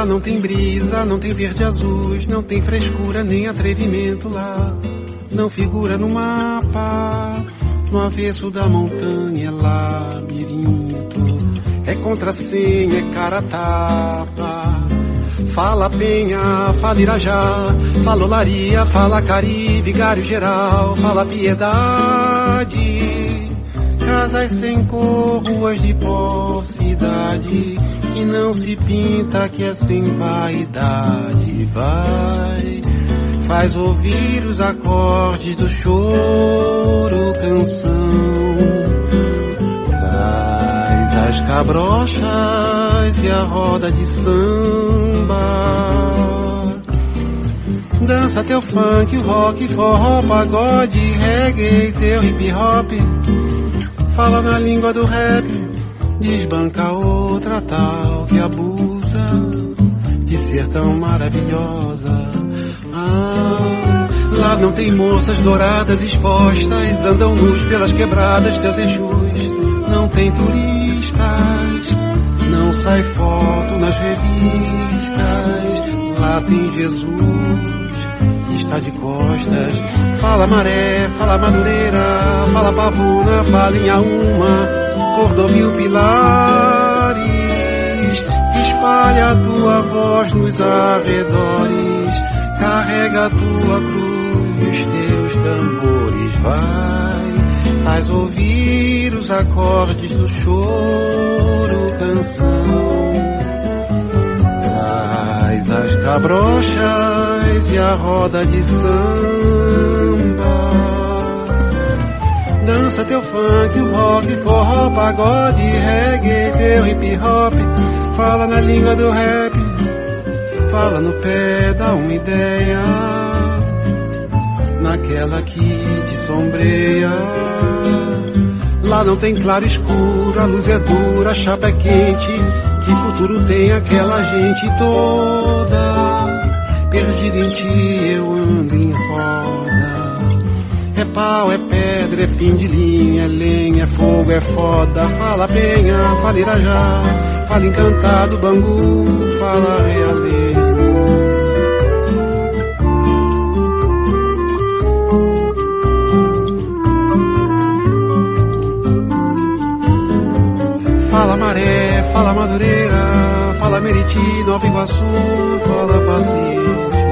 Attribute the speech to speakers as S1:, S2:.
S1: Lá não tem brisa, não tem verde azuis, não tem frescura nem atrevimento lá. Não figura no mapa, no avesso da montanha é labirinto. É contrassenha, é cara tapa. Fala Penha, fala Irajá, fala Olaria, fala Cari, Vigário Geral, fala Piedade. Casas sem cor, ruas de pó, cidade que não se pinta, que é sem vaidade. Vai, faz ouvir os acordes do choro, canção. Traz as cabrochas e a roda de samba. Dança teu funk, rock, forró, pagode, reggae, teu hip hop. Fala na língua do rap, desbanca outra tal que abusa de ser tão maravilhosa. Lá não tem moças douradas expostas, andam nus pelas quebradas teus Exus. Não tem turistas, não sai foto nas revistas. Lá tem Jesus, está de costas. Fala Maré, fala Madureira, fala Pavuna, fala Inhaúma, Cordovil, Pilares. Espalha a tua voz nos arredores, carrega a tua cruz e os teus tambores. Vai, faz ouvir os acordes do choro, canção. Traz as cabrochas e a roda de samba. Dança teu funk, o rock, forró, pagode, reggae, teu hip hop. Fala na língua do rap, fala no pé, dá uma ideia, naquela que te sombreia. Lá não tem claro escuro, a luz é dura, a chapa é quente. Que futuro tem aquela gente toda? Perdido em ti eu ando em roda. É pau, é pedra, é fim de linha, é lenha, é fogo, é foda. Fala Penha, fala Irajá, fala Encantado, Bangu, fala Realengo. Fala Maré, fala Madureira, fala Meriti, Nova Iguaçu, fala Paciência.